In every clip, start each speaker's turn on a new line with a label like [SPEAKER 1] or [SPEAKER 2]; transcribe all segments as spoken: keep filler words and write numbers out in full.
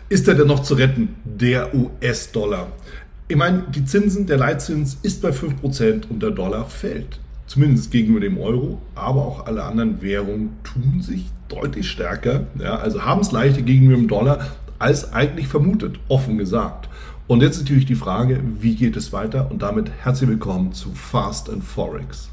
[SPEAKER 1] Ist er denn noch zu retten, der U S-Dollar? Ich meine, die Zinsen, der Leitzins ist bei fünf Prozent und der Dollar fällt. Zumindest gegenüber dem Euro, aber auch alle anderen Währungen tun sich deutlich stärker, ja, also haben es leichter gegenüber dem Dollar als eigentlich vermutet, offen gesagt. Und jetzt natürlich die Frage, wie geht es weiter? Und damit herzlich willkommen zu Fast and Forex.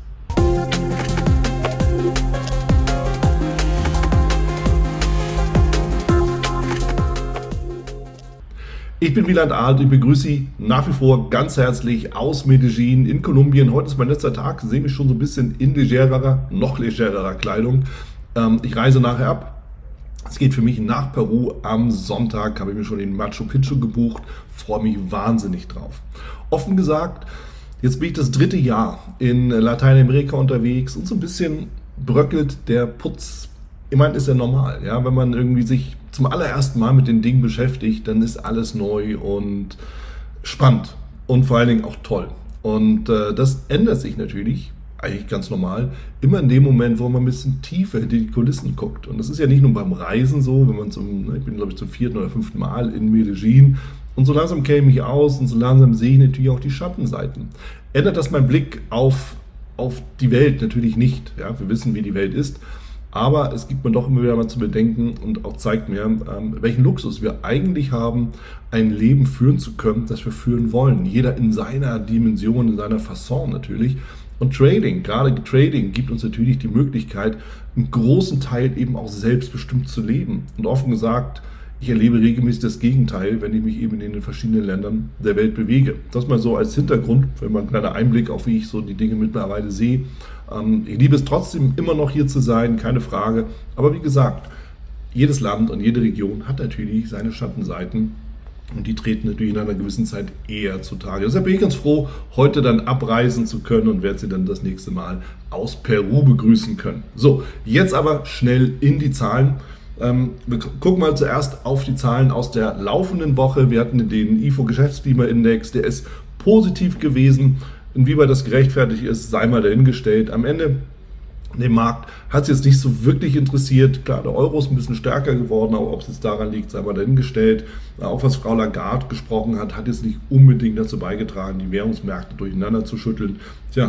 [SPEAKER 1] Ich bin Wieland Alt und ich begrüße Sie nach wie vor ganz herzlich aus Medellin in Kolumbien. Heute ist mein letzter Tag, Sie sehen mich schon so ein bisschen in legererer, noch legererer Kleidung. Ähm, ich reise nachher ab. Es geht für mich nach Peru am Sonntag, habe ich mir schon den Machu Picchu gebucht, freue mich wahnsinnig drauf. Offen gesagt, jetzt bin ich das dritte Jahr in Lateinamerika unterwegs und so ein bisschen bröckelt der Putz. Ich meine, ist ja normal, ja, wenn man irgendwie sich zum allerersten Mal mit den Dingen beschäftigt, dann ist alles neu und spannend und vor allen Dingen auch toll. Und äh, das ändert sich natürlich, eigentlich ganz normal, immer in dem Moment, wo man ein bisschen tiefer hinter die Kulissen guckt. Und das ist ja nicht nur beim Reisen so, wenn man zum, ne, ich bin glaube ich zum vierten oder fünften Mal in Medellin und so langsam käme ich aus und so langsam sehe ich natürlich auch die Schattenseiten. Ändert das meinen Blick auf, auf die Welt? Natürlich nicht. Ja? Wir wissen, wie die Welt ist. Aber es gibt mir doch immer wieder mal zu bedenken und auch zeigt mir, ähm, welchen Luxus wir eigentlich haben, ein Leben führen zu können, das wir führen wollen. Jeder in seiner Dimension, in seiner Fasson natürlich. Und Trading, gerade Trading, gibt uns natürlich die Möglichkeit, einen großen Teil eben auch selbstbestimmt zu leben. Und offen gesagt, ich erlebe regelmäßig das Gegenteil, wenn ich mich eben in den verschiedenen Ländern der Welt bewege. Das mal so als Hintergrund, wenn man ein kleiner Einblick auf, wie ich so die Dinge mittlerweile sehe. Ich liebe es trotzdem immer noch hier zu sein, keine Frage. Aber wie gesagt, jedes Land und jede Region hat natürlich seine Schattenseiten. Und die treten natürlich in einer gewissen Zeit eher zutage. Deshalb bin ich ganz froh, heute dann abreisen zu können und werde Sie dann das nächste Mal aus Peru begrüßen können. So, jetzt aber schnell in die Zahlen. Ähm, wir gucken mal zuerst auf die Zahlen aus der laufenden Woche. Wir hatten den I F O-Geschäftsklimaindex, der ist positiv gewesen. Inwieweit das gerechtfertigt ist, sei mal dahingestellt. Am Ende, dem Markt, hat es jetzt nicht so wirklich interessiert. Klar, der Euro ist ein bisschen stärker geworden, aber ob es jetzt daran liegt, sei mal dahingestellt. Auch was Frau Lagarde gesprochen hat, hat jetzt nicht unbedingt dazu beigetragen, die Währungsmärkte durcheinander zu schütteln. Tja,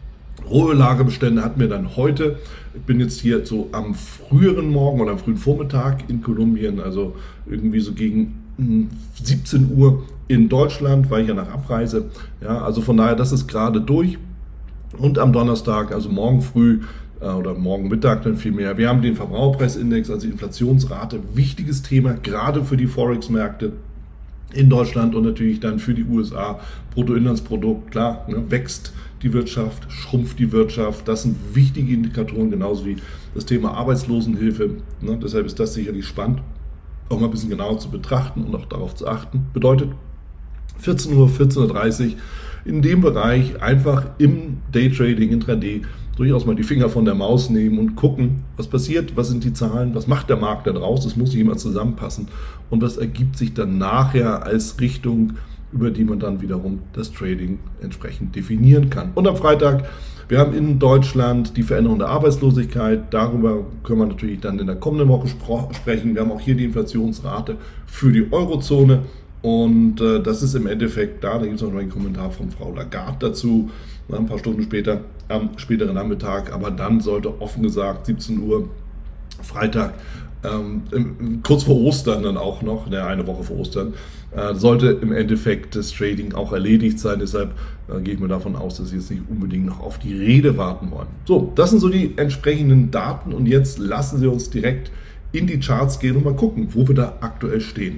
[SPEAKER 1] hohe Lagerbestände hatten wir dann heute. Ich bin jetzt hier so am früheren Morgen oder am frühen Vormittag in Kolumbien, also irgendwie so gegen siebzehn Uhr in Deutschland, weil ich ja nach Abreise. Ja, also von daher, das ist gerade durch. Und am Donnerstag, also morgen früh äh, oder morgen Mittag dann vielmehr, wir haben den Verbraucherpreisindex, also die Inflationsrate, wichtiges Thema, gerade für die Forex-Märkte in Deutschland und natürlich dann für die U S A. Bruttoinlandsprodukt, klar, ne, wächst die Wirtschaft, schrumpft die Wirtschaft. Das sind wichtige Indikatoren, genauso wie das Thema Arbeitslosenhilfe. Ne, deshalb ist das sicherlich spannend, auch mal ein bisschen genauer zu betrachten und auch darauf zu achten. Bedeutet vierzehn Uhr, vierzehn Uhr dreißig in dem Bereich einfach im Daytrading, Intraday durchaus mal die Finger von der Maus nehmen und gucken, was passiert, was sind die Zahlen, was macht der Markt da draus, das muss sich immer zusammenpassen und was ergibt sich dann nachher als Richtung, über die man dann wiederum das Trading entsprechend definieren kann. Und am Freitag, wir haben in Deutschland die Veränderung der Arbeitslosigkeit, darüber können wir natürlich dann in der kommenden Woche spro- sprechen. Wir haben auch hier die Inflationsrate für die Eurozone und äh, das ist im Endeffekt da, da gibt es noch einen Kommentar von Frau Lagarde dazu, na, ein paar Stunden später, am späteren Nachmittag, aber dann sollte offen gesagt siebzehn Uhr Freitag, ähm, kurz vor Ostern dann auch noch, ne, eine Woche vor Ostern, äh, sollte im Endeffekt das Trading auch erledigt sein. Deshalb äh, gehe ich mir davon aus, dass Sie jetzt nicht unbedingt noch auf die Rede warten wollen. So, das sind so die entsprechenden Daten und jetzt lassen Sie uns direkt in die Charts gehen und mal gucken, wo wir da aktuell stehen.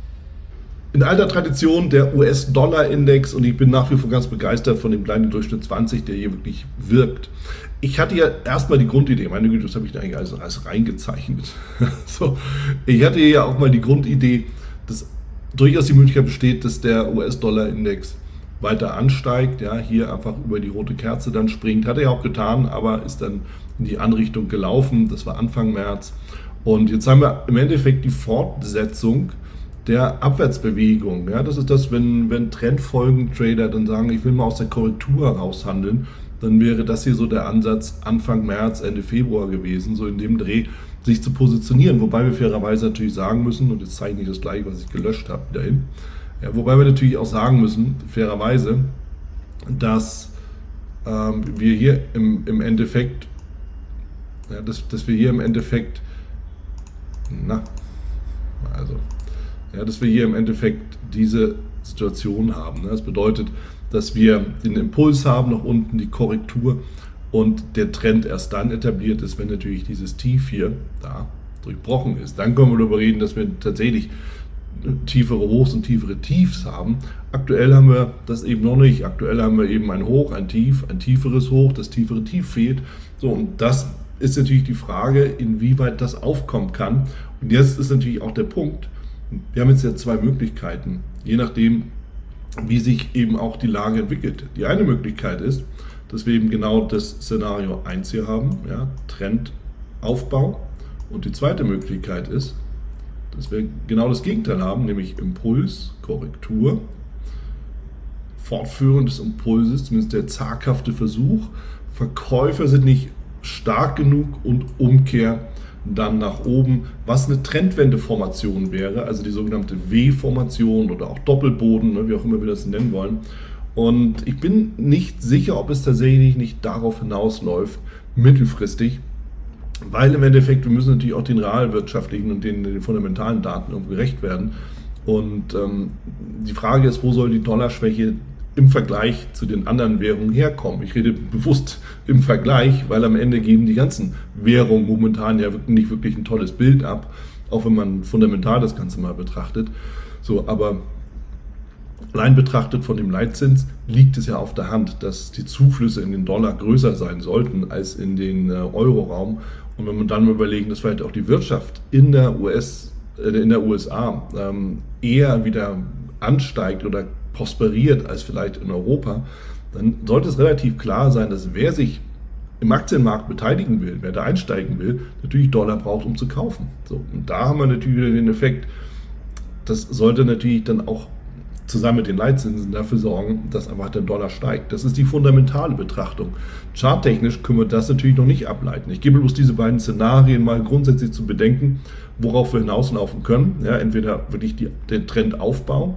[SPEAKER 1] In alter Tradition der U S-Dollar-Index und ich bin nach wie vor ganz begeistert von dem kleinen Durchschnitt zwanzig, der hier wirklich wirkt. Ich hatte ja erstmal die Grundidee, meine Güte, das habe ich da eigentlich alles, alles reingezeichnet. So, ich hatte ja auch mal die Grundidee, dass durchaus die Möglichkeit besteht, dass der U S-Dollar-Index weiter ansteigt, ja, hier einfach über die rote Kerze dann springt. Hat er ja auch getan, aber ist dann in die andere Richtung gelaufen. Das war Anfang März. Und jetzt haben wir im Endeffekt die Fortsetzung der Abwärtsbewegung. Ja, das ist das, wenn, wenn Trendfolgen-Trader dann sagen, ich will mal aus der Korrektur heraushandeln, dann wäre das hier so der Ansatz Anfang März, Ende Februar gewesen, so in dem Dreh. sich zu positionieren, wobei wir fairerweise natürlich sagen müssen, und jetzt zeige ich das gleich, was ich gelöscht habe, dahin, ja, wobei wir natürlich auch sagen müssen, fairerweise, dass ähm, wir hier im, im Endeffekt, ja, dass, dass wir hier im Endeffekt, na, also, ja, dass wir hier im Endeffekt diese Situation haben. Das bedeutet, dass wir den Impuls haben nach unten, die Korrektur, und der Trend erst dann etabliert ist, wenn natürlich dieses Tief hier da durchbrochen ist. Dann können wir darüber reden, dass wir tatsächlich tiefere Hochs und tiefere Tiefs haben. Aktuell haben wir das eben noch nicht. Aktuell haben wir eben ein Hoch, ein Tief, ein tieferes Hoch, das tiefere Tief fehlt. So, und das ist natürlich die Frage, inwieweit das aufkommen kann. Und jetzt ist natürlich auch der Punkt, wir haben jetzt ja zwei Möglichkeiten, je nachdem, wie sich eben auch die Lage entwickelt. Die eine Möglichkeit ist, dass wir eben genau das Szenario eins hier haben, ja, Trendaufbau. Und die zweite Möglichkeit ist, dass wir genau das Gegenteil haben, nämlich Impuls, Korrektur, Fortführen des Impulses, zumindest der zaghafte Versuch. Verkäufer sind nicht stark genug und Umkehr dann nach oben, was eine Trendwende-Formation wäre, also die sogenannte W-Formation oder auch Doppelboden, ne, wie auch immer wir das nennen wollen. Und ich bin nicht sicher, ob es tatsächlich nicht darauf hinausläuft, mittelfristig, weil im Endeffekt, wir müssen natürlich auch den realwirtschaftlichen und den, den fundamentalen Daten irgendwie gerecht werden. Und ähm, die Frage ist, wo soll die Dollarschwäche im Vergleich zu den anderen Währungen herkommen? Ich rede bewusst im Vergleich, weil am Ende geben die ganzen Währungen momentan ja nicht wirklich ein tolles Bild ab, auch wenn man fundamental das Ganze mal betrachtet. So, aber allein betrachtet von dem Leitzins liegt es ja auf der Hand, dass die Zuflüsse in den Dollar größer sein sollten als in den äh, Euroraum. Und wenn man dann mal überlegen, dass vielleicht auch die Wirtschaft in der U S, äh, in der U S A ähm, eher wieder ansteigt oder prosperiert als vielleicht in Europa, dann sollte es relativ klar sein, dass wer sich im Aktienmarkt beteiligen will, wer da einsteigen will, natürlich Dollar braucht, um zu kaufen. So, und da haben wir natürlich wieder den Effekt, das sollte natürlich dann auch zusammen mit den Leitzinsen dafür sorgen, dass einfach der Dollar steigt. Das ist die fundamentale Betrachtung. Charttechnisch können wir das natürlich noch nicht ableiten. Ich gebe bloß diese beiden Szenarien mal grundsätzlich zu bedenken, worauf wir hinauslaufen können. Ja, entweder wirklich die, den Trendaufbau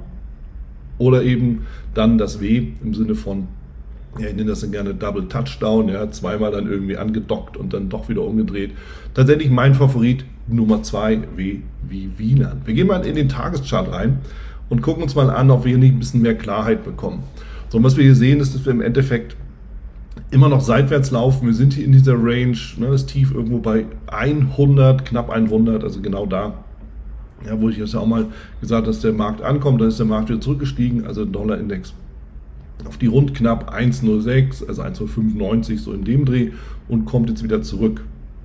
[SPEAKER 1] oder eben dann das W im Sinne von, ja, ich nenne das dann gerne Double Touchdown, ja, zweimal dann irgendwie angedockt und dann doch wieder umgedreht. Tatsächlich mein Favorit Nummer zwei, W wie Wieland. Wir gehen mal in den Tageschart rein und gucken uns mal an, ob wir hier nicht ein bisschen mehr Klarheit bekommen. So, und was wir hier sehen, ist, dass wir im Endeffekt immer noch seitwärts laufen. Wir sind hier in dieser Range, ne, das Tief irgendwo bei hundert, knapp hundert, also genau da, ja, wo ich jetzt ja auch mal gesagt habe, dass der Markt ankommt, dann ist der Markt wieder zurückgestiegen, also Dollarindex auf die rund knapp eins Komma null sechs, also eins Komma fünfundneunzig, so in dem Dreh, und kommt jetzt wieder zurück.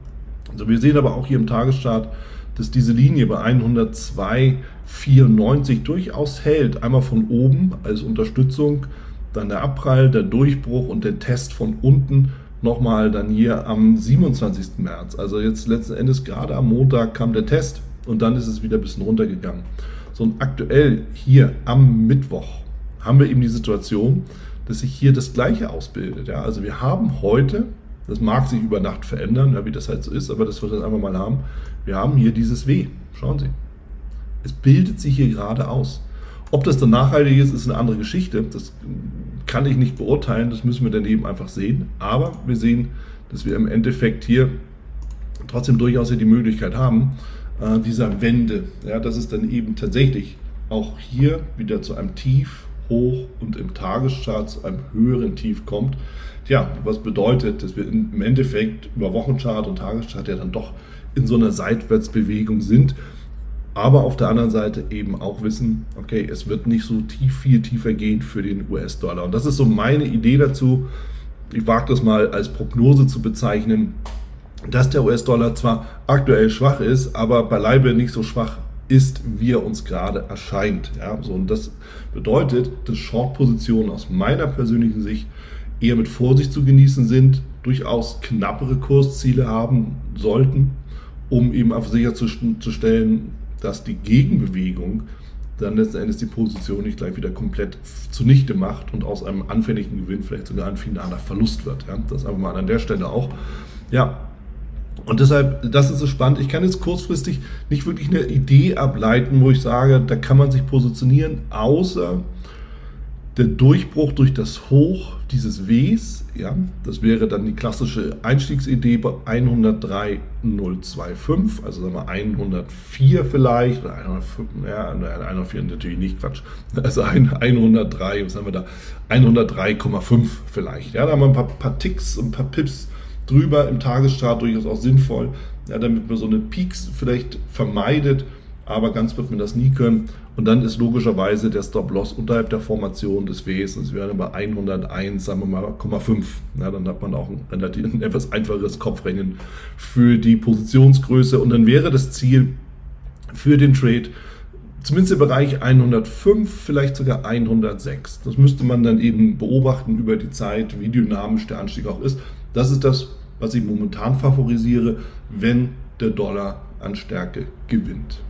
[SPEAKER 1] Also wir sehen aber auch hier im Tageschart, dass diese Linie bei hundertzwei Komma vierundneunzig durchaus hält. Einmal von oben als Unterstützung, dann der Abprall, der Durchbruch und der Test von unten nochmal dann hier am siebenundzwanzigsten März. Also jetzt letzten Endes gerade am Montag kam der Test und dann ist es wieder ein bisschen runtergegangen. So, und aktuell hier am Mittwoch haben wir eben die Situation, dass sich hier das Gleiche ausbildet. Ja, also wir haben heute, das mag sich über Nacht verändern, ja, wie das halt so ist, aber das wird das einfach mal haben, wir haben hier dieses W. Schauen Sie. Es bildet sich hier gerade aus. Ob das dann nachhaltig ist, ist eine andere Geschichte. Das kann ich nicht beurteilen, das müssen wir dann eben einfach sehen. Aber wir sehen, dass wir im Endeffekt hier trotzdem durchaus hier die Möglichkeit haben, äh, dieser Wende, ja, dass es dann eben tatsächlich auch hier wieder zu einem Tief, Hoch und im Tageschart zu einem höheren Tief kommt. Tja, was bedeutet, dass wir im Endeffekt über Wochenchart und Tageschart ja dann doch in so einer Seitwärtsbewegung sind. Aber auf der anderen Seite eben auch wissen, okay, es wird nicht so tief, viel tiefer gehen für den U S-Dollar. Und das ist so meine Idee dazu. Ich wage das mal als Prognose zu bezeichnen, dass der U S-Dollar zwar aktuell schwach ist, aber beileibe nicht so schwach ist, wie er uns gerade erscheint. Ja, so, und das bedeutet, dass Short-Positionen aus meiner persönlichen Sicht eher mit Vorsicht zu genießen sind, durchaus knappere Kursziele haben sollten, um eben einfach sicherzustellen, dass die Gegenbewegung dann letzten Endes die Position nicht gleich wieder komplett zunichte macht und aus einem anfänglichen Gewinn vielleicht sogar ein finaler Verlust wird. Ja, das einfach mal an der Stelle auch. Ja, Und deshalb, das ist so spannend. Ich kann jetzt kurzfristig nicht wirklich eine Idee ableiten, wo ich sage, da kann man sich positionieren, außer der Durchbruch durch das Hoch dieses Ws. Ja, das wäre dann die klassische Einstiegsidee bei hundertdrei Komma null zwei fünf, also sagen wir hundertvier vielleicht, oder hundertfünf, ja, hundertvier natürlich nicht, Quatsch, also hundertdrei, was haben wir da, hundertdrei Komma fünf vielleicht. Ja, da haben wir ein paar, paar Ticks, ein paar Pips drüber im Tagesstart, durchaus auch sinnvoll, ja, damit man so eine Peaks vielleicht vermeidet, aber ganz wird man das nie können. Und dann ist logischerweise der Stop-Loss unterhalb der Formation des Ws, das wäre bei hunderteins, sagen wir mal, Komma fünf. Ja, dann hat man auch ein, relativ, ein etwas einfacheres Kopfrechnen für die Positionsgröße. Und dann wäre das Ziel für den Trade zumindest im Bereich hundertfünf, vielleicht sogar hundertsechs. Das müsste man dann eben beobachten über die Zeit, wie dynamisch der Anstieg auch ist. Das ist das, was ich momentan favorisiere, wenn der Dollar an Stärke gewinnt.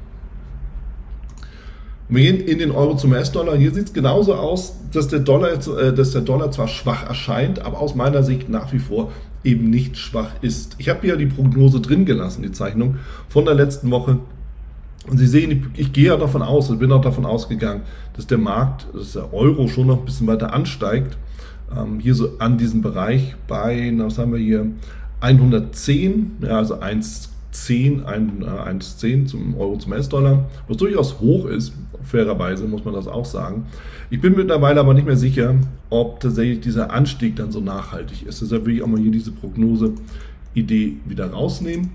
[SPEAKER 1] Wir gehen in den Euro zum U S-Dollar. Hier sieht es genauso aus, dass der, Dollar, dass der Dollar zwar schwach erscheint, aber aus meiner Sicht nach wie vor eben nicht schwach ist. Ich habe hier die Prognose drin gelassen, die Zeichnung von der letzten Woche. Und Sie sehen, ich gehe ja davon aus, ich bin auch davon ausgegangen, dass der Markt, dass der Euro schon noch ein bisschen weiter ansteigt. Ähm, hier so an diesem Bereich bei, was haben wir hier, hundertzehn, ja, also eins Komma zehn, eins Komma zehn zum Euro zum U S-Dollar, was durchaus hoch ist, fairerweise muss man das auch sagen. Ich bin mittlerweile aber nicht mehr sicher, ob tatsächlich dieser Anstieg dann so nachhaltig ist. Deshalb will ich auch mal hier diese Prognose-Idee wieder rausnehmen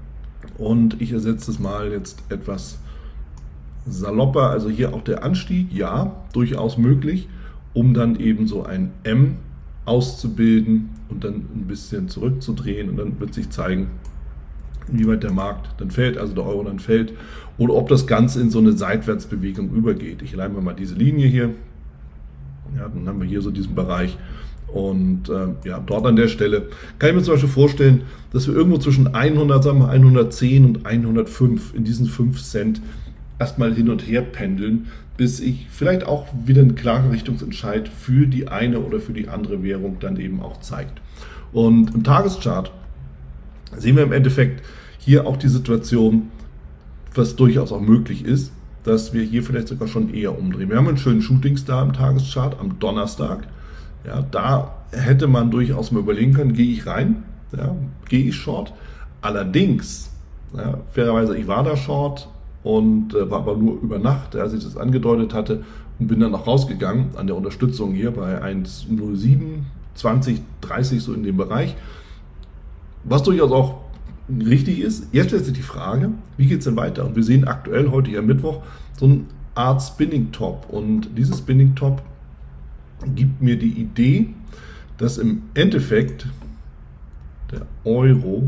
[SPEAKER 1] und ich ersetze es mal jetzt etwas salopper. Also hier auch der Anstieg, ja, durchaus möglich, um dann eben so ein M auszubilden und dann ein bisschen zurückzudrehen und dann wird sich zeigen, inwieweit der Markt dann fällt, also der Euro dann fällt, oder ob das Ganze in so eine Seitwärtsbewegung übergeht. Ich leite mir mal diese Linie hier, ja, dann haben wir hier so diesen Bereich und äh, ja, dort an der Stelle kann ich mir zum Beispiel vorstellen, dass wir irgendwo zwischen hundert, sagen wir hundertzehn und hundertfünf in diesen fünf Cent erstmal hin und her pendeln, bis ich vielleicht auch wieder einen klaren Richtungsentscheid für die eine oder für die andere Währung dann eben auch zeigt. Und im Tageschart sehen wir im Endeffekt hier auch die Situation, was durchaus auch möglich ist, dass wir hier vielleicht sogar schon eher umdrehen. Wir haben einen schönen Shootingstar im Tageschart am Donnerstag. Ja, da hätte man durchaus mal überlegen können, gehe ich rein, ja, gehe ich short. Allerdings, ja, fairerweise, ich war da short und äh, war aber nur über Nacht, als ich das angedeutet hatte, und bin dann noch rausgegangen an der Unterstützung hier bei eins Komma null sieben, zwanzig, dreißig, so in dem Bereich. Was durchaus auch richtig ist. Jetzt stellt sich die Frage, wie geht es denn weiter? Und wir sehen aktuell, heute hier Mittwoch, so eine Art Spinning Top. Und dieses Spinning Top gibt mir die Idee, dass im Endeffekt der Euro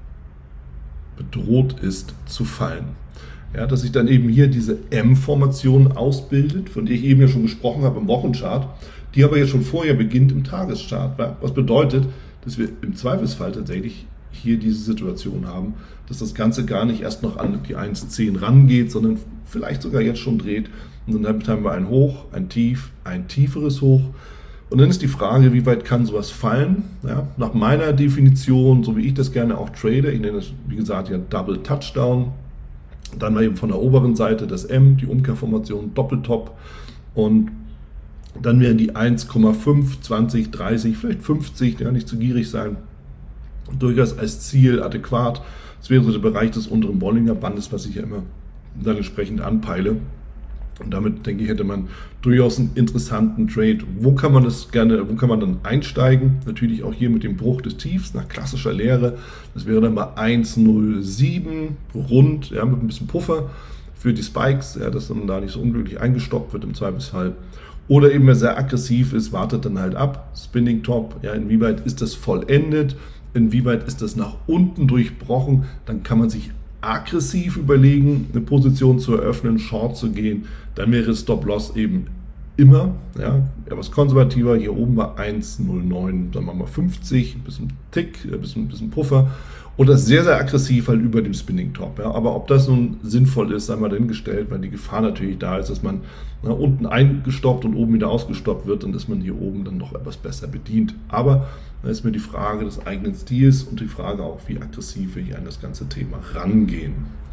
[SPEAKER 1] bedroht ist zu fallen. Ja, dass sich dann eben hier diese M-Formation ausbildet, von der ich eben ja schon gesprochen habe im Wochenchart, die aber jetzt schon vorher beginnt im Tageschart. Was bedeutet, dass wir im Zweifelsfall tatsächlich hier diese Situation haben, dass das Ganze gar nicht erst noch an die eins Komma zehn rangeht, sondern vielleicht sogar jetzt schon dreht. Und dann haben wir ein Hoch, ein Tief, ein tieferes Hoch. Und dann ist die Frage, wie weit kann sowas fallen? Ja, nach meiner Definition, so wie ich das gerne auch trade, ich nenne das, wie gesagt, ja Double Touchdown. Dann war eben von der oberen Seite das M, die Umkehrformation, Doppeltop. Und dann wären die eins Komma fünf, zwanzig, dreißig, vielleicht fünfzig, ja, nicht zu gierig sein, durchaus als Ziel adäquat. Das wäre so der Bereich des unteren Bollinger Bandes, was ich ja immer dann entsprechend anpeile. Und damit, denke ich, hätte man durchaus einen interessanten Trade. Wo kann man das gerne, wo kann man dann einsteigen? Natürlich auch hier mit dem Bruch des Tiefs nach klassischer Lehre. Das wäre dann bei eins Komma null sieben rund, ja, mit ein bisschen Puffer für die Spikes, ja, dass man da nicht so unglücklich eingestoppt wird im Zweifelsfall. Oder eben, wer sehr aggressiv ist, wartet dann halt ab. Spinning Top, ja, inwieweit ist das vollendet? Inwieweit ist das nach unten durchbrochen? Dann kann man sich aggressiv überlegen, eine Position zu eröffnen, Short zu gehen. Dann wäre Stop-Loss eben immer, ja, etwas konservativer, hier oben bei eins Komma null neun, sagen wir mal fünfzig, ein bisschen Tick, ein bisschen, ein bisschen Puffer und das sehr, sehr aggressiv halt über dem Spinning Top. Ja. Aber ob das nun sinnvoll ist, sei mal dahingestellt, weil die Gefahr natürlich da ist, dass man na, unten eingestoppt und oben wieder ausgestoppt wird und dass man hier oben dann noch etwas besser bedient. Aber da ist mir die Frage des eigenen Stils und die Frage auch, wie aggressiv wir hier an das ganze Thema rangehen.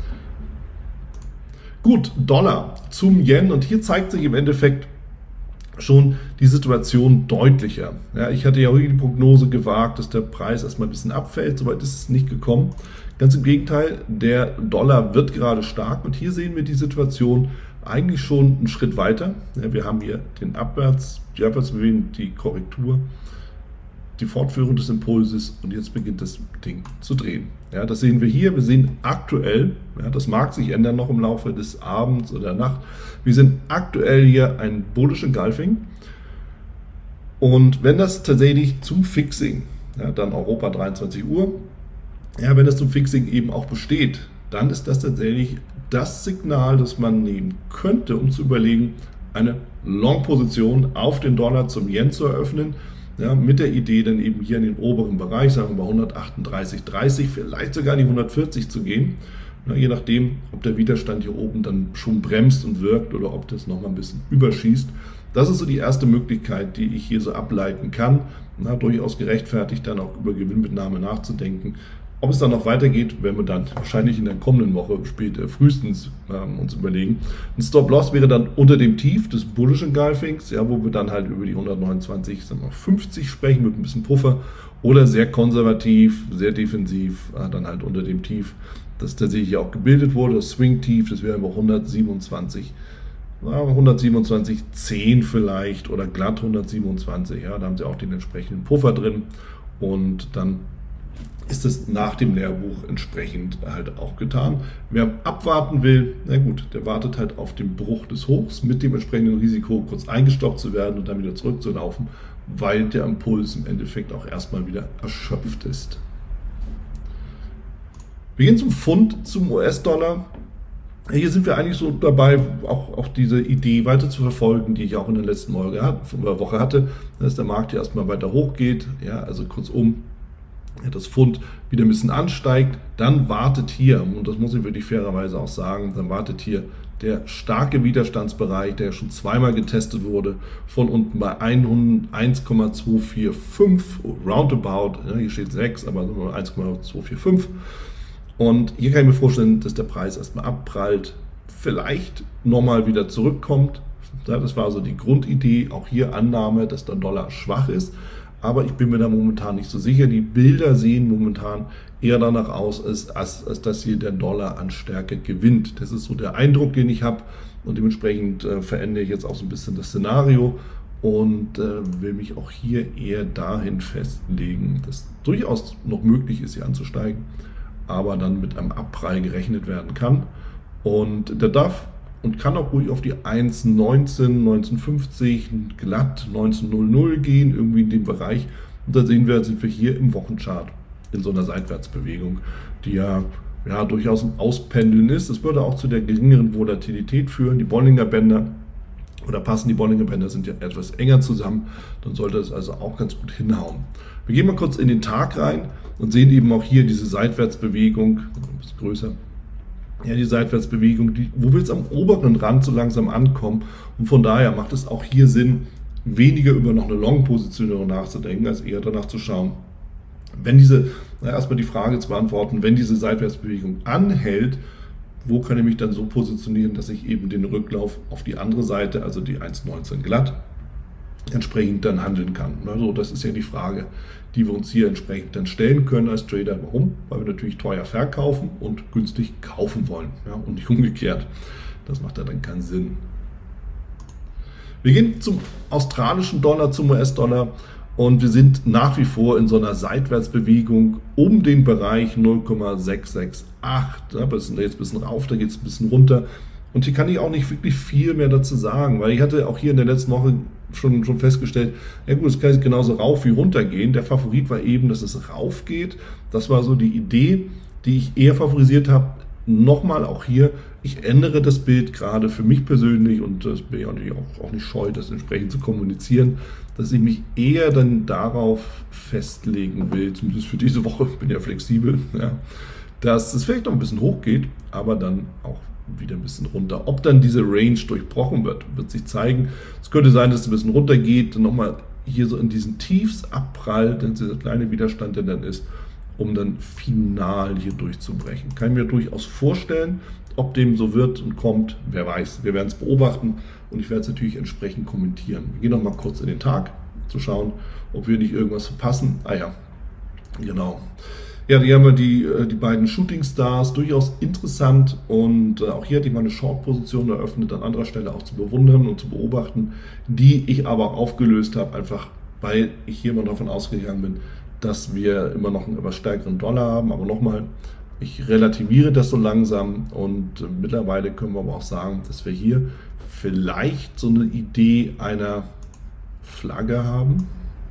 [SPEAKER 1] Gut, Dollar zum Yen und hier zeigt sich im Endeffekt schon die Situation deutlicher. Ja, ich hatte ja heute die Prognose gewagt, dass der Preis erstmal ein bisschen abfällt, soweit ist es nicht gekommen. Ganz im Gegenteil, der Dollar wird gerade stark und hier sehen wir die Situation eigentlich schon einen Schritt weiter. Ja, wir haben hier den Abwärts, die Abwärtsbewegung, die Korrektur, die Fortführung des Impulses und jetzt beginnt das Ding zu drehen. Ja, das sehen wir hier, wir sehen aktuell, ja, das mag sich ändern noch im Laufe des Abends oder der Nacht, wir sehen aktuell hier ein Bullish Engulfing und wenn das tatsächlich zum Fixing, ja, dann Europa dreiundzwanzig Uhr, ja, wenn das zum Fixing eben auch besteht, dann ist das tatsächlich das Signal, das man nehmen könnte, um zu überlegen, eine Long-Position auf den Dollar zum Yen zu eröffnen. Ja, mit der Idee dann eben hier in den oberen Bereich, sagen wir mal hundertachtunddreißig Komma dreißig, vielleicht sogar in die hundertvierzig zu gehen, ja, je nachdem, ob der Widerstand hier oben dann schon bremst und wirkt oder ob das nochmal ein bisschen überschießt. Das ist so die erste Möglichkeit, die ich hier so ableiten kann, na, durchaus gerechtfertigt dann auch über Gewinnmitnahme nachzudenken. Ob es dann noch weitergeht, werden wir dann wahrscheinlich in der kommenden Woche später frühestens ähm, uns überlegen. Ein Stop-Loss wäre dann unter dem Tief des Bullish Engulfings, ja, wo wir dann halt über die hundertneunundzwanzig Komma fünfzig sprechen mit ein bisschen Puffer oder sehr konservativ, sehr defensiv, äh, dann halt unter dem Tief, das tatsächlich hier auch gebildet wurde, das Swing-Tief, das wäre über hundertsiebenundzwanzig, ja, hundertsiebenundzwanzig Komma zehn vielleicht oder glatt hundertsiebenundzwanzig, ja, da haben sie auch den entsprechenden Puffer drin und dann ist es nach dem Lehrbuch entsprechend halt auch getan. Wer abwarten will, na gut, der wartet halt auf den Bruch des Hochs mit dem entsprechenden Risiko, kurz eingestoppt zu werden und dann wieder zurückzulaufen, weil der Impuls im Endeffekt auch erstmal wieder erschöpft ist. Wir gehen zum Pfund, zum U S-Dollar. Hier sind wir eigentlich so dabei, auch, auch diese Idee weiter zu verfolgen, die ich auch in der letzten Woche hatte, dass der Markt hier erstmal weiter hochgeht, ja, also kurzum, das Pfund wieder ein bisschen ansteigt, dann wartet hier, und das muss ich wirklich fairerweise auch sagen, dann wartet hier der starke Widerstandsbereich, der schon zweimal getestet wurde, von unten bei eins Komma zwei vier fünf, roundabout, ja, hier steht sechs, aber eins Komma zwei vier fünf. Und hier kann ich mir vorstellen, dass der Preis erstmal abprallt, vielleicht nochmal wieder zurückkommt. Ja, das war so die Grundidee, auch hier Annahme, dass der Dollar schwach ist. Aber ich bin mir da momentan nicht so sicher. Die Bilder sehen momentan eher danach aus, als, als, als dass hier der Dollar an Stärke gewinnt. Das ist so der Eindruck, den ich habe. Und dementsprechend äh, verändere ich jetzt auch so ein bisschen das Szenario und äh, will mich auch hier eher dahin festlegen, dass durchaus noch möglich ist, hier anzusteigen, aber dann mit einem Abprall gerechnet werden kann. Und der darf und kann auch ruhig auf die eins neunzehn, neunzehnhundertfünfzig, glatt neunzehnhundert gehen, irgendwie in dem Bereich. Und da sehen wir, sind wir hier im Wochenchart in so einer Seitwärtsbewegung, die ja, ja durchaus ein Auspendeln ist. Das würde auch zu der geringeren Volatilität führen. Die Bollinger Bänder oder passen die Bollinger Bänder sind ja etwas enger zusammen. Dann sollte es also auch ganz gut hinhauen. Wir gehen mal kurz in den Tag rein und sehen eben auch hier diese Seitwärtsbewegung, ein bisschen größer. Ja, die Seitwärtsbewegung, die, wo wir jetzt am oberen Rand so langsam ankommen. Und von daher macht es auch hier Sinn, weniger über noch eine Long-Positionierung nachzudenken, als eher danach zu schauen. Wenn diese, na, erstmal die Frage zu beantworten, wenn diese Seitwärtsbewegung anhält, wo kann ich mich dann so positionieren, dass ich eben den Rücklauf auf die andere Seite, also die eins neunzehn glatt, entsprechend dann handeln kann. Also das ist ja die Frage, die wir uns hier entsprechend dann stellen können als Trader. Warum? Weil wir natürlich teuer verkaufen und günstig kaufen wollen, ja, und nicht umgekehrt. Das macht ja dann keinen Sinn. Wir gehen zum australischen Dollar, zum U S-Dollar und wir sind nach wie vor in so einer Seitwärtsbewegung um den Bereich null Komma sechs sechs acht. Ja, da sind jetzt ein bisschen rauf, da geht es ein bisschen runter. Und hier kann ich auch nicht wirklich viel mehr dazu sagen, weil ich hatte auch hier in der letzten Woche schon, schon festgestellt, ja gut, es kann genauso rauf wie runter gehen. Der Favorit war eben, dass es rauf geht. Das war so die Idee, die ich eher favorisiert habe, nochmal auch hier ich ändere das Bild gerade für mich persönlich und das bin ich natürlich auch, auch nicht scheu, das entsprechend zu kommunizieren, dass ich mich eher dann darauf festlegen will, zumindest für diese Woche, bin ja flexibel, ja, dass es vielleicht noch ein bisschen hoch geht, aber dann auch wieder ein bisschen runter. Ob dann diese Range durchbrochen wird, wird sich zeigen. Es könnte sein, dass es ein bisschen runter geht, nochmal hier so in diesen Tiefs abprallt, dann dieser kleine Widerstand, der dann ist, um dann final hier durchzubrechen. Kann ich mir durchaus vorstellen, ob dem so wird und kommt, wer weiß. Wir werden es beobachten und ich werde es natürlich entsprechend kommentieren. Wir gehen noch mal kurz in den Tag, zu schauen, ob wir nicht irgendwas verpassen. Ah ja, genau. Ja, hier haben wir die, die beiden Shooting Stars, durchaus interessant und äh, auch hier hatte ich mal eine Short-Position eröffnet, an anderer Stelle auch zu bewundern und zu beobachten, die ich aber auch aufgelöst habe, einfach weil ich hier immer davon ausgegangen bin, dass wir immer noch einen etwas stärkeren Dollar haben, aber nochmal, ich relativiere das so langsam und äh, mittlerweile können wir aber auch sagen, dass wir hier vielleicht so eine Idee einer Flagge haben,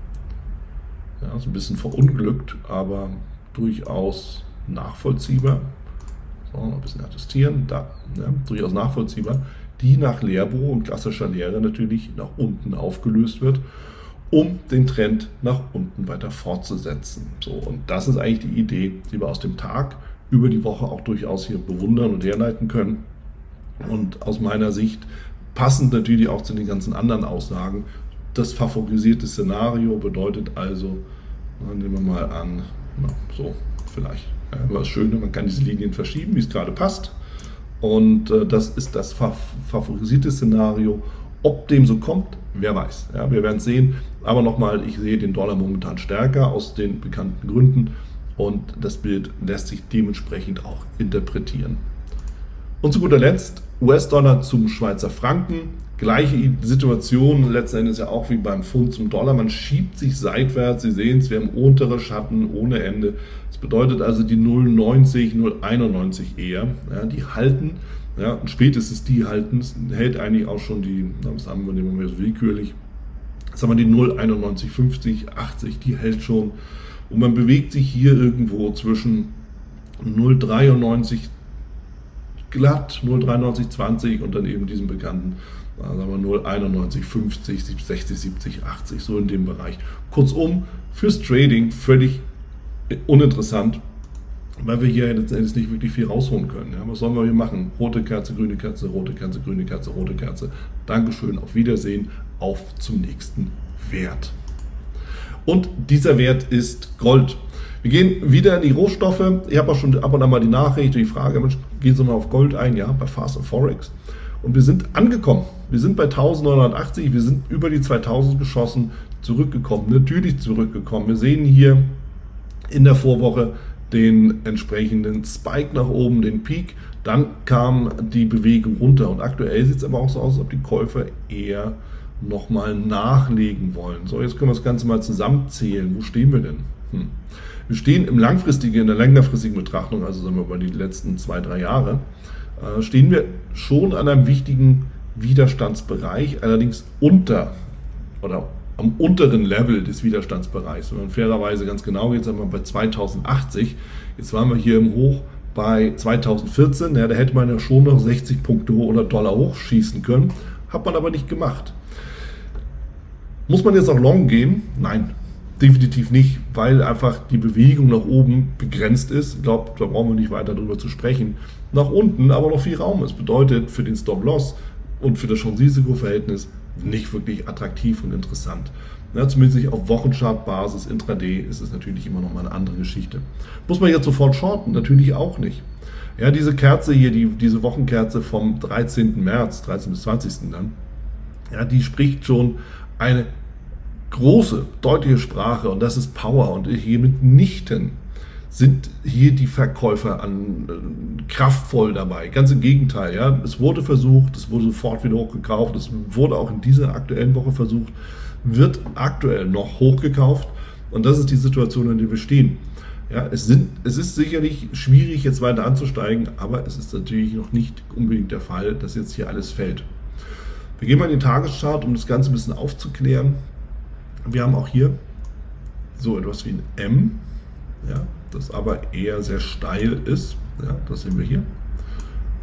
[SPEAKER 1] ja, so ein bisschen verunglückt, aber durchaus nachvollziehbar. So, noch ein bisschen attestieren, da, ja, durchaus nachvollziehbar, die nach Lehrbuch und klassischer Lehre natürlich nach unten aufgelöst wird, um den Trend nach unten weiter fortzusetzen. So, und das ist eigentlich die Idee, die wir aus dem Tag über die Woche auch durchaus hier bewundern und herleiten können. Und aus meiner Sicht passend natürlich auch zu den ganzen anderen Aussagen. Das favorisierte Szenario bedeutet also, nehmen wir mal an, na, so vielleicht. Ja, aber das Schöne, man kann diese Linien verschieben, wie es gerade passt. Und äh, das ist das fa favorisierte Szenario. Ob dem so kommt, wer weiß. Ja, wir werden es sehen. Aber nochmal, ich sehe den Dollar momentan stärker aus den bekannten Gründen. Und das Bild lässt sich dementsprechend auch interpretieren. Und zu guter Letzt U S-Dollar zum Schweizer Franken. Gleiche Situation letzten Endes ja auch wie beim Pfund zum Dollar. Man schiebt sich seitwärts. Sie sehen es, wir haben untere Schatten ohne Ende. Das bedeutet also die null Komma neunzig, null Komma einundneunzig eher. Ja, die halten. Ja, und spätestens die halten. Es hält eigentlich auch schon die, das haben wir, nehmen wir so willkürlich. Jetzt haben wir die null Komma einundneunzig fünfzig, achtzig, die hält schon. Und man bewegt sich hier irgendwo zwischen null Komma dreiundneunzig glatt, null Komma dreiundneunzig zwanzig und dann eben diesem bekannten, sagen wir null Komma einundneunzig fünfzig, sechzig, siebzig, achtzig, so in dem Bereich. Kurzum, fürs Trading völlig uninteressant, weil wir hier letztendlich nicht wirklich viel rausholen können. Ja, was sollen wir hier machen? Rote Kerze, grüne Kerze, rote Kerze, grüne Kerze, rote Kerze. Dankeschön, auf Wiedersehen, auf zum nächsten Wert. Und dieser Wert ist Gold. Wir gehen wieder in die Rohstoffe. Ich habe auch schon ab und an mal die Nachricht, die Frage, Mensch, gehen Sie mal auf Gold ein? Ja, bei Fast and Forex. Und wir sind angekommen. Wir sind bei eintausendneunhundertachtzig, wir sind über die zweitausend geschossen, zurückgekommen, natürlich zurückgekommen. Wir sehen hier in der Vorwoche den entsprechenden Spike nach oben, den Peak. Dann kam die Bewegung runter und aktuell sieht es aber auch so aus, als ob die Käufer eher nochmal nachlegen wollen. So, jetzt können wir das Ganze mal zusammenzählen. Wo stehen wir denn? Hm. Wir stehen im langfristigen, in der längerfristigen Betrachtung, also sagen wir über die letzten zwei, drei Jahre, äh, stehen wir schon an einem wichtigen Widerstandsbereich, allerdings unter oder am unteren Level des Widerstandsbereichs. Wenn man fairerweise ganz genau geht, sagen wir bei zweitausendachtzig, jetzt waren wir hier im Hoch bei zweitausendvierzehn, ja, da hätte man ja schon noch sechzig Punkte oder Dollar hochschießen können, hat man aber nicht gemacht. Muss man jetzt auch long gehen? Nein, definitiv nicht, weil einfach die Bewegung nach oben begrenzt ist. Ich glaube, da brauchen wir nicht weiter darüber zu sprechen. Nach unten aber noch viel Raum. Es bedeutet für den Stop-Loss und für das Chance-Risiko-Verhältnis nicht wirklich attraktiv und interessant. Ja, zumindest auf Wochenchart-Basis, Intraday, ist es natürlich immer noch mal eine andere Geschichte. Muss man jetzt sofort shorten? Natürlich auch nicht. Ja, diese Kerze hier, die, diese Wochenkerze vom dreizehnten März, dreizehnten bis zwanzigsten dann, ja, die spricht schon eine große, deutliche Sprache und das ist Power. Und hier mitnichten sind hier die Verkäufer an äh, kraftvoll dabei. Ganz im Gegenteil. Ja. Es wurde versucht, es wurde sofort wieder hochgekauft, es wurde auch in dieser aktuellen Woche versucht, wird aktuell noch hochgekauft und das ist die Situation, in der wir stehen. Ja, es, sind, es ist sicherlich schwierig, jetzt weiter anzusteigen, aber es ist natürlich noch nicht unbedingt der Fall, dass jetzt hier alles fällt. Wir gehen mal in den Tageschart, um das Ganze ein bisschen aufzuklären. Wir haben auch hier so etwas wie ein M, ja, das aber eher sehr steil ist. Ja, das sehen wir hier.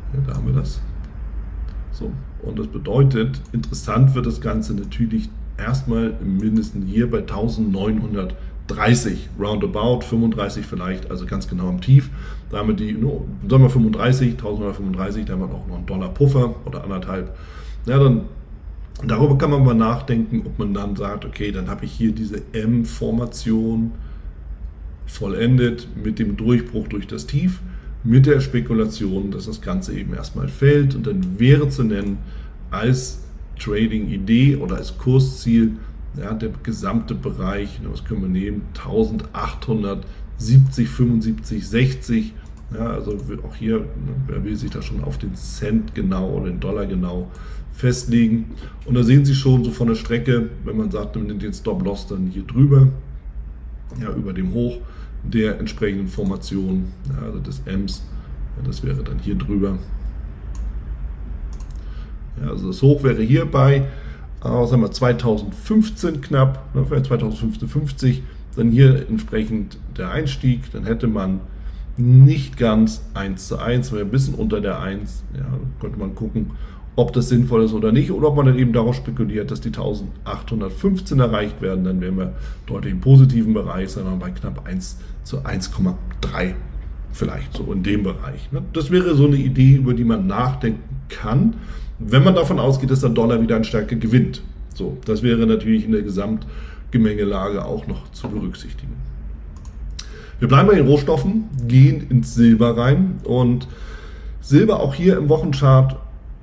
[SPEAKER 1] Ja, da haben wir das. So, und das bedeutet, interessant wird das Ganze natürlich erstmal im Mindesten hier bei eintausendneunhundertdreißig, roundabout, fünfunddreißig vielleicht, also ganz genau am Tief. Da haben wir die, no, sagen wir fünfunddreißig, eintausendneunhundertfünfunddreißig, da haben wir auch noch einen Dollar Puffer oder anderthalb. Ja, dann darüber kann man mal nachdenken, ob man dann sagt, okay, dann habe ich hier diese M-Formation vollendet mit dem Durchbruch durch das Tief, mit der Spekulation, dass das Ganze eben erstmal fällt, und dann wäre zu nennen als Trading-Idee oder als Kursziel, ja, der gesamte Bereich, was können wir nehmen, eintausendachthundertsiebzig, fünfundsiebzig, sechzig, ja, also auch hier, wer will sich da schon auf den Cent genau oder den Dollar genau festlegen, und da sehen Sie schon so von der Strecke, wenn man sagt, man nimmt den Stop-Loss dann hier drüber, ja, über dem Hoch der entsprechenden Formation, ja, also des Ms, ja, das wäre dann hier drüber. Ja, also das Hoch wäre hier bei äh, sagen wir zweitausendfünfzehn knapp, ne, vielleicht zweitausendfünfzehn fünfzig, dann hier entsprechend der Einstieg, dann hätte man nicht ganz eins zu eins, wäre ein bisschen unter der eins, ja, könnte man gucken, ob das sinnvoll ist oder nicht, oder ob man dann eben darauf spekuliert, dass die eintausendachthundertfünfzehn erreicht werden, dann wären wir deutlich im positiven Bereich, sagen wir bei knapp eins zu eins Komma drei, vielleicht so in dem Bereich. Das wäre so eine Idee, über die man nachdenken kann, wenn man davon ausgeht, dass der Dollar wieder an Stärke gewinnt. So, das wäre natürlich in der Gesamtgemengelage auch noch zu berücksichtigen. Wir bleiben bei den Rohstoffen, gehen ins Silber rein, und Silber auch hier im Wochenchart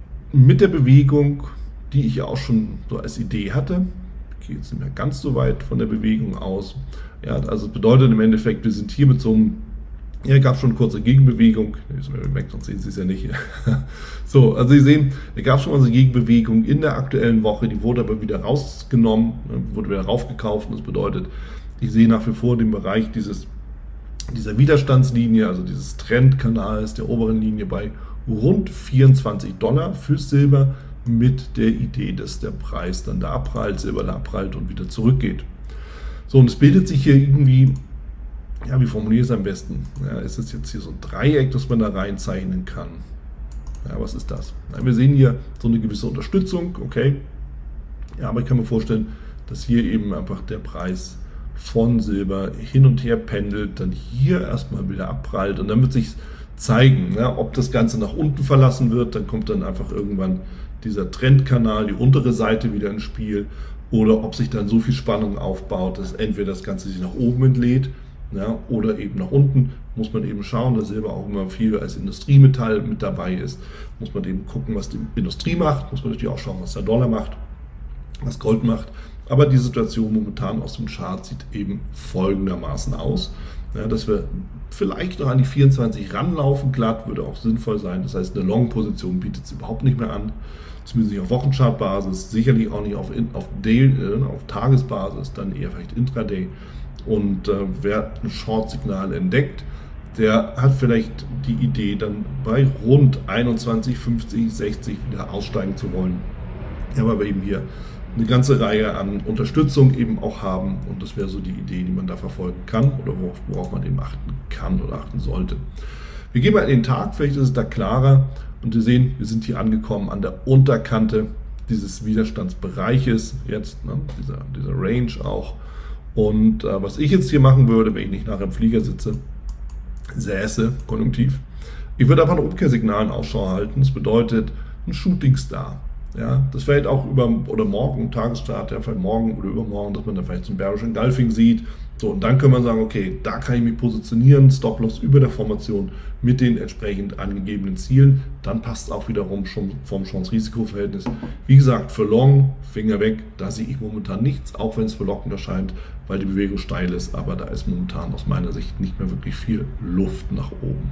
[SPEAKER 1] mit der Bewegung, die ich ja auch schon so als Idee hatte. Ich gehe jetzt nicht mehr ganz so weit von der Bewegung aus. Ja, also das bedeutet im Endeffekt, wir sind hier mit so einem, ja, gab schon eine kurze Gegenbewegung, sonst sehen Sie es ja nicht. So, also Sie sehen, da gab es schon mal eine Gegenbewegung in der aktuellen Woche, die wurde aber wieder rausgenommen, wurde wieder raufgekauft, und das bedeutet, ich sehe nach wie vor den Bereich dieses, dieser Widerstandslinie, also dieses Trendkanals der oberen Linie bei rund vierundzwanzig Dollar fürs Silber, mit der Idee, dass der Preis dann da abprallt, Silber da abprallt und wieder zurückgeht. So, und es bildet sich hier irgendwie, ja, wie formuliere ich es am besten? Ja, ist es jetzt hier so ein Dreieck, das man da reinzeichnen kann? Ja, was ist das? Ja, wir sehen hier so eine gewisse Unterstützung, okay. Ja, aber ich kann mir vorstellen, dass hier eben einfach der Preis von Silber hin und her pendelt, dann hier erstmal wieder abprallt, und dann wird sich zeigen, ja, ob das Ganze nach unten verlassen wird, dann kommt dann einfach irgendwann dieser Trendkanal, die untere Seite wieder ins Spiel, oder ob sich dann so viel Spannung aufbaut, dass entweder das Ganze sich nach oben entlädt, ja, oder eben nach unten. Muss man eben schauen, dass Silber auch immer viel als Industriemetall mit dabei ist, muss man eben gucken, was die Industrie macht, muss man natürlich auch schauen, was der Dollar macht, was Gold macht, aber die Situation momentan aus dem Chart sieht eben folgendermaßen aus. Ja, dass wir vielleicht noch an die vierundzwanzig ranlaufen, glatt, würde auch sinnvoll sein. Das heißt, eine Long-Position bietet es überhaupt nicht mehr an, zumindest nicht auf Wochenchart-Basis, sicherlich auch nicht auf, auf, Day, äh, auf Tagesbasis, dann eher vielleicht Intraday. Und äh, wer ein Short-Signal entdeckt, der hat vielleicht die Idee, dann bei rund einundzwanzig, fünfzig, sechzig wieder aussteigen zu wollen. Ja, weil wir eben hier eine ganze Reihe an Unterstützung eben auch haben, und das wäre so die Idee, die man da verfolgen kann oder worauf, worauf man eben achten kann oder achten sollte. Wir gehen mal in den Tag, vielleicht ist es da klarer, und wir sehen, wir sind hier angekommen an der Unterkante dieses Widerstandsbereiches, jetzt, ne, dieser, dieser Range auch, und äh, was ich jetzt hier machen würde, wenn ich nicht nachher im Flieger sitze, säße, konjunktiv, ich würde einfach nach Umkehrsignalen Ausschau halten. Das bedeutet ein Shooting Star. Ja, das vielleicht auch über oder morgen, Tagesstart, ja, vielleicht morgen oder übermorgen, dass man da vielleicht so ein Bearish Engulfing sieht. So, und dann kann man sagen, okay, da kann ich mich positionieren, Stop-Loss über der Formation mit den entsprechend angegebenen Zielen. Dann passt es auch wiederum schon vom Chance-Risiko-Verhältnis. Wie gesagt, für Long, Finger weg, da sehe ich momentan nichts, auch wenn es verlockend erscheint, weil die Bewegung steil ist, aber da ist momentan aus meiner Sicht nicht mehr wirklich viel Luft nach oben.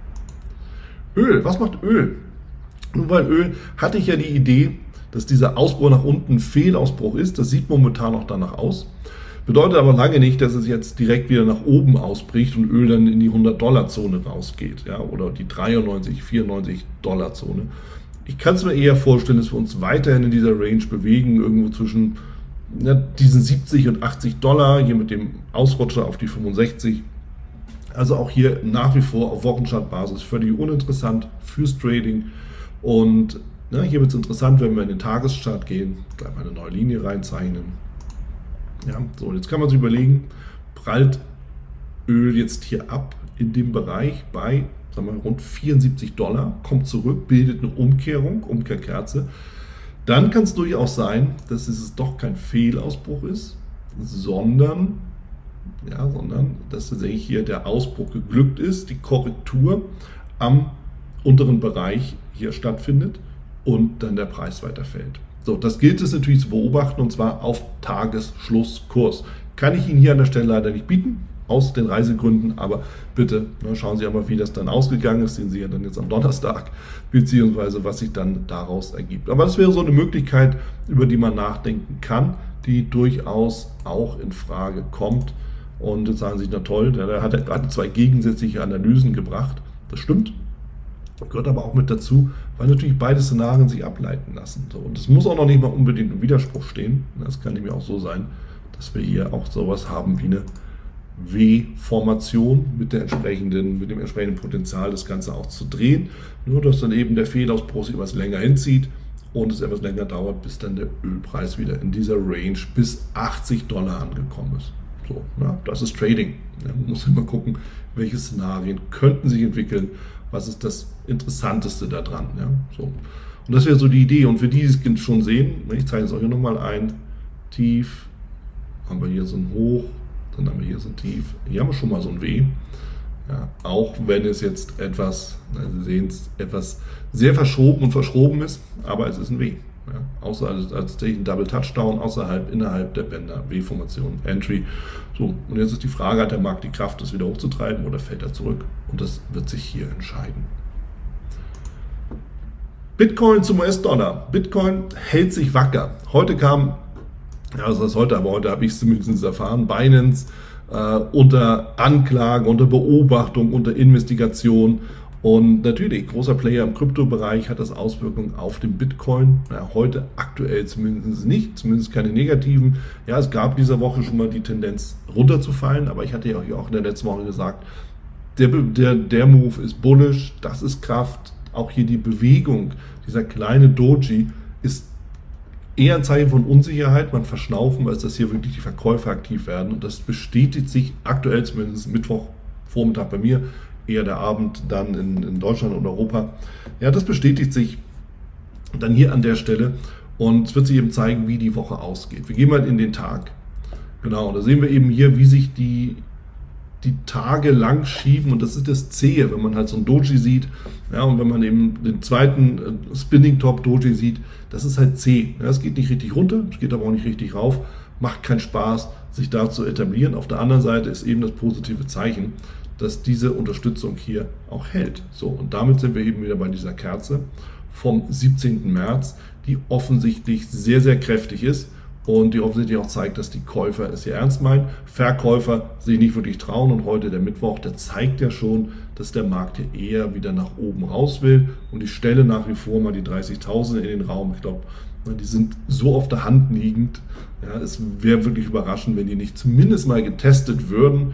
[SPEAKER 1] Öl, was macht Öl? Nur weil Öl hatte ich ja die Idee, dass dieser Ausbruch nach unten ein Fehlausbruch ist. Das sieht momentan auch danach aus. Bedeutet aber lange nicht, dass es jetzt direkt wieder nach oben ausbricht und Öl dann in die hundert-Dollar-Zone rausgeht, ja, oder die dreiundneunzig, vierundneunzig Dollar Zone. Ich kann es mir eher vorstellen, dass wir uns weiterhin in dieser Range bewegen, irgendwo zwischen, ja, diesen siebzig und achtzig Dollar, hier mit dem Ausrutscher auf die fünfundsechzig. Also auch hier nach wie vor auf Wochenchartbasis völlig uninteressant fürs Trading. Und ja, hier wird es interessant, wenn wir in den Tageschart gehen, gleich mal eine neue Linie reinzeichnen. Ja, so, jetzt kann man sich überlegen, prallt Öl jetzt hier ab in dem Bereich bei, sagen wir, rund vierundsiebzig Dollar, kommt zurück, bildet eine Umkehrung, Umkehrkerze. Dann kann es durchaus sein, dass es doch kein Fehlausbruch ist, sondern, ja, sondern dass tatsächlich hier der Ausbruch geglückt ist, die Korrektur am unteren Bereich hier stattfindet und dann der Preis weiterfällt. So, das gilt es natürlich zu beobachten, und zwar auf Tagesschlusskurs. Kann ich Ihnen hier an der Stelle leider nicht bieten, aus den Reisegründen, aber bitte ne, schauen Sie einmal, wie das dann ausgegangen ist, sehen Sie ja dann jetzt am Donnerstag, beziehungsweise was sich dann daraus ergibt. Aber das wäre so eine Möglichkeit, über die man nachdenken kann, die durchaus auch in Frage kommt. Und jetzt sagen Sie, na toll, der hat ja gerade zwei gegensätzliche Analysen gebracht. Das stimmt. Gehört aber auch mit dazu, weil natürlich beide Szenarien sich ableiten lassen. So, und es muss auch noch nicht mal unbedingt im Widerspruch stehen. Das kann nämlich auch so sein, dass wir hier auch sowas haben wie eine W-Formation mit der entsprechenden, mit dem entsprechenden Potenzial, das Ganze auch zu drehen. Nur, dass dann eben der Fehlausbruch sich etwas länger hinzieht und es etwas länger dauert, bis dann der Ölpreis wieder in dieser Range bis achtzig Dollar angekommen ist. So, ja, das ist Trading. Ja, man muss immer gucken, welche Szenarien könnten sich entwickeln. Was ist das Interessanteste daran? Ja, so. Und das wäre so die Idee. Und für die, die es schon sehen, ich zeige es euch hier nochmal ein, tief, haben wir hier so ein Hoch, dann haben wir hier so ein Tief, hier haben wir schon mal so ein W. Ja, auch wenn es jetzt etwas, Sie sehen es, etwas sehr verschoben und verschroben ist, aber es ist ein W. Ja, außer als, als tatsächlich ein Double Touchdown außerhalb, innerhalb der Bänder, W-Formation, Entry. So, und jetzt ist die Frage, hat der Markt die Kraft, das wieder hochzutreiben oder fällt er zurück? Und das wird sich hier entscheiden. Bitcoin zum U S-Dollar. Bitcoin hält sich wacker. Heute kam, ja, das heißt heute, aber heute habe ich es zumindest erfahren, Binance äh, unter Anklagen, unter Beobachtung, unter Investigation. Und natürlich, großer Player im Kryptobereich hat das Auswirkungen auf den Bitcoin. Ja, heute aktuell zumindest nicht, zumindest keine negativen. Ja, es gab diese Woche schon mal die Tendenz runterzufallen, aber ich hatte ja auch in der letzten Woche gesagt, der, der, der Move ist bullish, das ist Kraft. Auch hier die Bewegung, dieser kleine Doji, ist eher ein Zeichen von Unsicherheit, man verschnaufen, als dass hier wirklich die Verkäufer aktiv werden. Und das bestätigt sich aktuell zumindest Mittwochvormittag bei mir, eher der Abend dann in, in Deutschland und Europa. Ja, das bestätigt sich dann hier an der Stelle und es wird sich eben zeigen, wie die Woche ausgeht. Wir gehen mal in den Tag. Genau, da sehen wir eben hier, wie sich die, die Tage lang schieben, und das ist das Zähe, wenn man halt so ein Doji sieht, ja, und wenn man eben den zweiten Spinning Top Doji sieht, das ist halt zäh. Ja, es geht nicht richtig runter, es geht aber auch nicht richtig rauf, macht keinen Spaß, sich da zu etablieren. Auf der anderen Seite ist eben das positive Zeichen, dass diese Unterstützung hier auch hält. So, und damit sind wir eben wieder bei dieser Kerze vom siebzehnten März, die offensichtlich sehr, sehr kräftig ist und die offensichtlich auch zeigt, dass die Käufer es hier ernst meinen. Verkäufer sich nicht wirklich trauen, und heute der Mittwoch, der zeigt ja schon, dass der Markt hier eher wieder nach oben raus will, und ich stelle nach wie vor mal die dreißigtausend in den Raum. Ich glaube, die sind so auf der Hand liegend. Ja, es wäre wirklich überraschend, wenn die nicht zumindest mal getestet würden,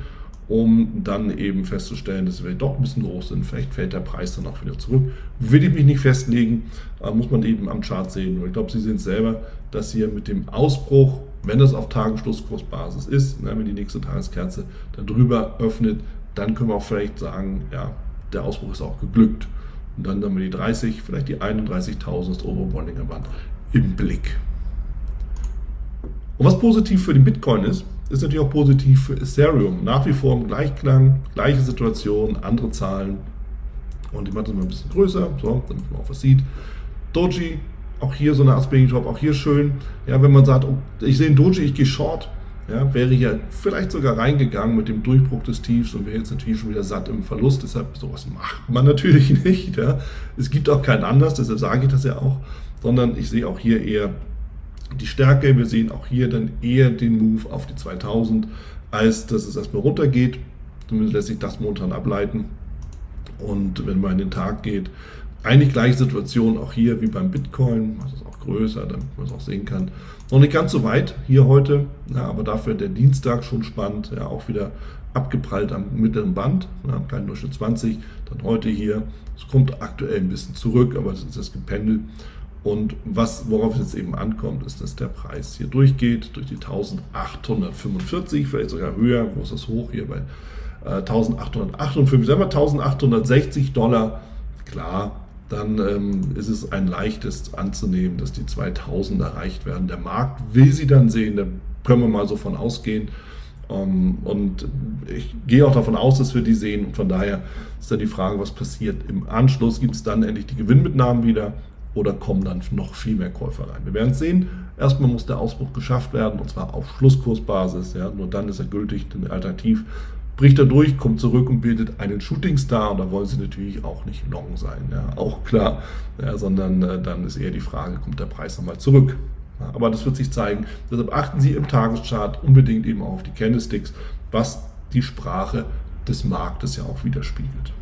[SPEAKER 1] um dann eben festzustellen, dass wir doch ein bisschen hoch sind. Vielleicht fällt der Preis dann auch wieder zurück. Will ich mich nicht festlegen, muss man eben am Chart sehen. Und ich glaube, Sie sehen es selber, dass hier mit dem Ausbruch, wenn das auf Tagesschlusskursbasis ist, wenn die nächste Tageskerze dann drüber öffnet, dann können wir auch vielleicht sagen, ja, der Ausbruch ist auch geglückt. Und dann haben wir die dreißig, vielleicht die einunddreißigtausend, das obere Bollinger Band im Blick. Und was positiv für den Bitcoin ist, ist natürlich auch positiv für Ethereum. Nach wie vor im Gleichklang, gleiche Situation, andere Zahlen. Und ich mache das mal ein bisschen größer, so, damit man auch was sieht. Doji, auch hier so eine Art Spinning Top, auch hier schön. Ja, wenn man sagt, oh, ich sehe einen Doji, ich gehe short, ja, wäre hier vielleicht sogar reingegangen mit dem Durchbruch des Tiefs und wäre jetzt natürlich schon wieder satt im Verlust. Deshalb, sowas macht man natürlich nicht. Ja. Es gibt auch keinen Anlass, deshalb sage ich das ja auch, sondern ich sehe auch hier eher die Stärke. Wir sehen auch hier dann eher den Move auf die zweitausend, als dass es erstmal runtergeht. Zumindest lässt sich das momentan ableiten. Und wenn man in den Tag geht, eigentlich gleiche Situation auch hier wie beim Bitcoin. Das ist auch größer, damit man es auch sehen kann. Noch nicht ganz so weit hier heute, ja, aber dafür der Dienstag schon spannend. Ja, auch wieder abgeprallt am mittleren Band, ja, kleinen Durchschnitt zwanzig, dann heute hier. Es kommt aktuell ein bisschen zurück, aber es ist das Gependel. Und was, worauf es jetzt eben ankommt, ist, dass der Preis hier durchgeht, durch die eintausendachthundertfünfundvierzig, vielleicht sogar höher. Wo ist das hoch? Hier bei äh, eintausendachthundertachtundfünfzig, sagen wir eintausendachthundertsechzig Dollar. Klar, dann ähm, ist es ein leichtes anzunehmen, dass die zweitausend erreicht werden. Der Markt will sie dann sehen, da können wir mal so von ausgehen. Um, und ich gehe auch davon aus, dass wir die sehen. Und von daher ist dann die Frage, was passiert im Anschluss? Gibt es dann endlich die Gewinnmitnahmen wieder? Oder kommen dann noch viel mehr Käufer rein? Wir werden es sehen. Erstmal muss der Ausbruch geschafft werden, und zwar auf Schlusskursbasis. Ja. Nur dann ist er gültig, denn alternativ bricht er durch, kommt zurück und bildet einen Shootingstar. Und da wollen sie natürlich auch nicht long sein, ja. Auch klar. Ja, sondern äh, dann ist eher die Frage, kommt der Preis nochmal zurück? Ja, aber das wird sich zeigen. Deshalb achten Sie im Tageschart unbedingt eben auf die Candlesticks, was die Sprache des Marktes ja auch widerspiegelt.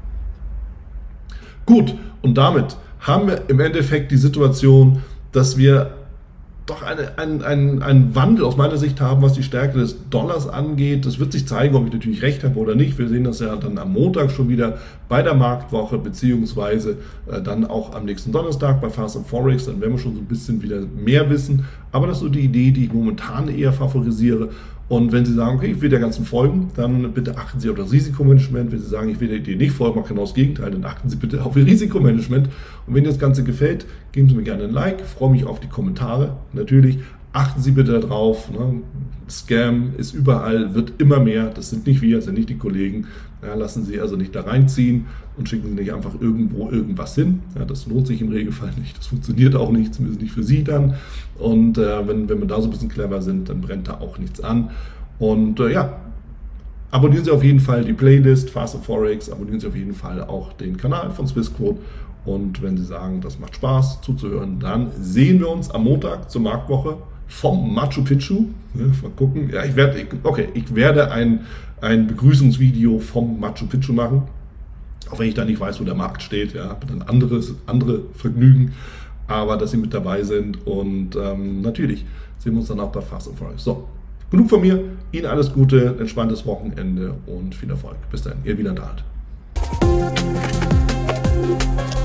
[SPEAKER 1] Gut, und damit haben wir im Endeffekt die Situation, dass wir doch eine, einen, einen, einen Wandel aus meiner Sicht haben, was die Stärke des Dollars angeht. Das wird sich zeigen, ob ich natürlich recht habe oder nicht. Wir sehen das ja dann am Montag schon wieder bei der Marktwoche, beziehungsweise äh, dann auch am nächsten Donnerstag bei Fast and Forex. Dann werden wir schon so ein bisschen wieder mehr wissen. Aber das ist so die Idee, die ich momentan eher favorisiere. Und wenn Sie sagen, okay, ich will der ganzen folgen, dann bitte achten Sie auf das Risikomanagement. Wenn Sie sagen, ich will der Idee nicht folgen, man kann genau das Gegenteil, dann achten Sie bitte auf Ihr Risikomanagement. Und wenn Ihnen das Ganze gefällt, geben Sie mir gerne ein Like. Ich freue mich auf die Kommentare. Natürlich achten Sie bitte darauf. Ne? Scam ist überall, wird immer mehr. Das sind nicht wir, das sind nicht die Kollegen. Ja, lassen Sie also nicht da reinziehen und schicken Sie nicht einfach irgendwo irgendwas hin. Ja, das lohnt sich im Regelfall nicht. Das funktioniert auch nicht, zumindest nicht für Sie dann. Und äh, wenn, wenn wir da so ein bisschen clever sind, dann brennt da auch nichts an. Und äh, ja, abonnieren Sie auf jeden Fall die Playlist Fast and Forex, abonnieren Sie auf jeden Fall auch den Kanal von Swissquote. Und wenn Sie sagen, das macht Spaß zuzuhören, dann sehen wir uns am Montag zur Marktwoche vom Machu Picchu. Ja, mal gucken. Ja, ich werde, okay, ich werde ein, ein Begrüßungsvideo vom Machu Picchu machen. Auch wenn ich da nicht weiß, wo der Markt steht. Ja, habe dann anderes, andere Vergnügen. Aber dass Sie mit dabei sind. Und ähm, natürlich sehen wir uns dann auch bei Fast and Forex. So, genug von mir. Ihnen alles Gute, entspanntes Wochenende und viel Erfolg. Bis dann, Ihr Wieland Alt.